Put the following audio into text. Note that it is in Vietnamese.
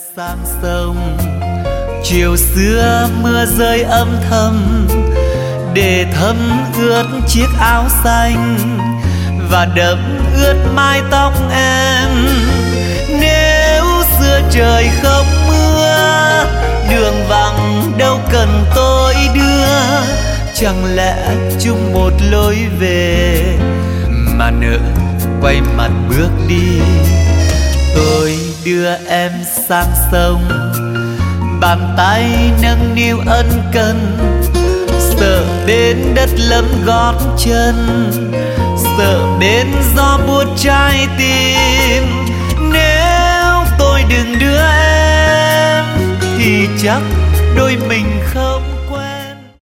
sang sông, chiều xưa mưa rơi âm thầm để thấm ướt chiếc áo xanh và đẫm ướt mái tóc em. Nếu xưa trời không mưa, đường vắng đâu cần tôi đưa, chẳng lẽ chung một lối về mà nỡ quay mặt bước đi. Tôi đưa em sang sông, bàn tay nâng niu ân cần, sợ bên đất lấm gót chân, sợ bên gió buốt trái tim. Nếu tôi đừng đưa em thì chắc đôi mình không